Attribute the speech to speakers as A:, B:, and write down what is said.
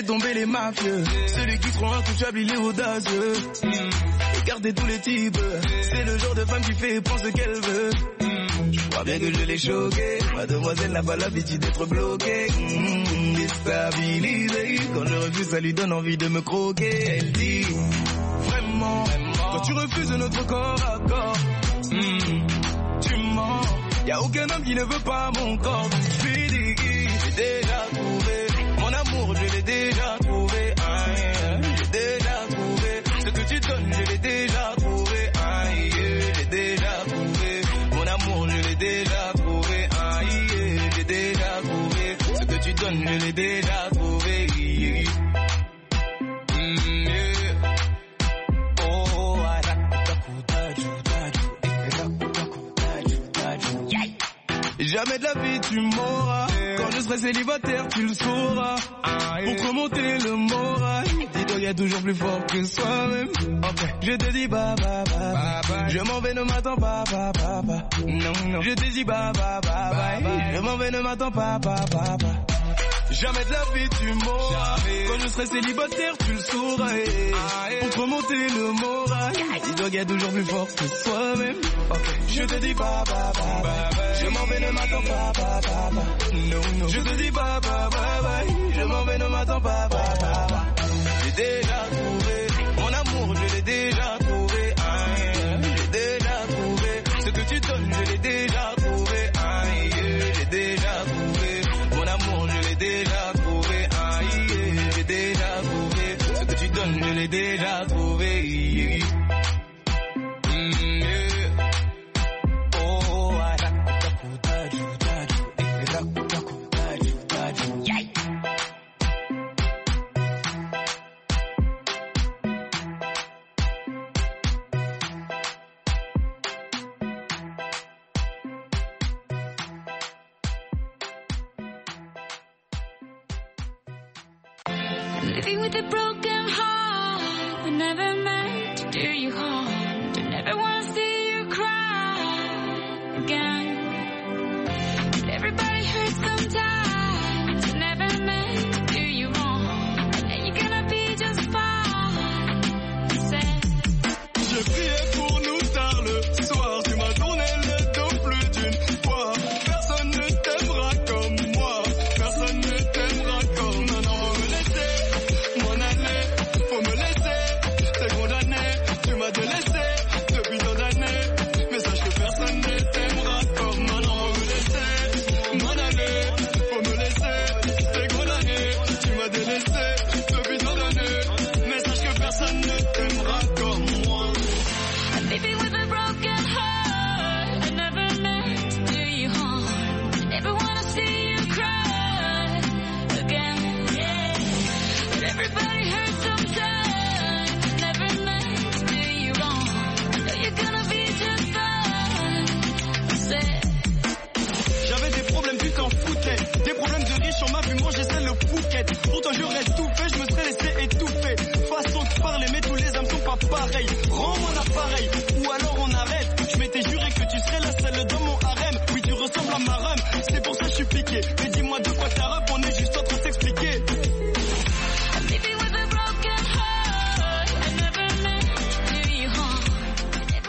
A: tomber les mafieux. Celui qui seront intouchables, il est audacieux. Regardez tous les types. C'est le genre de femme qui fait prendre ce qu'elle veut. Je crois bien que je l'ai choquée. Mademoiselle n'a pas l'habitude d'être bloquée. Déstabilisée. Quand je refuse, ça lui donne envie de me croquer. Elle dit vraiment, quand tu refuses notre corps à corps, tu mens. Y'a aucun homme qui ne veut pas mon corps. Donc je lui dis, j'ai déjà trouvé mon amour, je l'ai déjà trouvé. J'ai déjà trouvé ce que tu donnes, je l'ai déjà trouvé. J'ai déjà trouvé mon amour, je l'ai déjà trouvé. J'ai déjà trouvé ce que tu donnes, je l'ai déjà trouvé. Jamais de la vie tu m'auras. Quand je serai célibataire tu le sauras. Pour remonter le moral, dis-toi y'a toujours plus fort que soi-même. Je te dis bye bye bye bye. Je m'en vais, ne m'attends pas bye bye bye. Non. Je te dis bye bye bye bye. Je m'en vais, ne m'attends pas bye bye bye. Jamais de la vie tu m'auras. Quand je serai célibataire tu le sauras. Pour remonter le moral, dis-toi qu'il y a toujours plus fort que soi-même. Je te dis bye bye bye bye. Je m'en vais, ne m'attends pas bye bye bye. Non. Je te dis bye bye bye bye. Je m'en vais, ne m'attends pas bye bye bye. J'ai déjà trouvé mon amour, je l'ai déjà trouvé. J'ai déjà trouvé ce que tu donnes, je l'ai déjà trouvé. J'ai déjà trouvé mon amour, je l'ai déjà trouvé. J'ai déjà trouvé ce que tu donnes, je l'ai déjà trouvé.
B: Living with a broken heart, I never meant to do you harm. Don't ever wanna see you cry again. But everybody hurts sometimes. I never meant to do you wrong. And you're gonna be just fine.
A: Je priais pour nous tard le soir. Tu m'as tourné le dos plus d'une fois. Personne ne t'aimera comme moi. Personne ne t'aimera comme non. Faut me laisser, t'es condamné, tu m'as délaissé depuis tant d'années. Mais sache que personne ne t'aimera comme non. Faut me laisser, m'en aller. Faut me laisser, t'es condamné, tu m'as délaissé depuis tant d'années. Mais sache que personne ne t'aimera comme moi.
B: I'm living with a broken heart. I never meant to do you harm. I never wanna see you cry again. But everybody hurts sometimes. Never meant to do you wrong. So you're gonna be just fine.
A: J'avais des problèmes, tu t'en foutais. Des problèmes de riches, on m'a vu manger celle le Phuket. Pourtant j'aurais tout fait, je me serais laissé étouffer. Façon de parler, mais tous les hommes sont pas pareils. Rends mon appareil,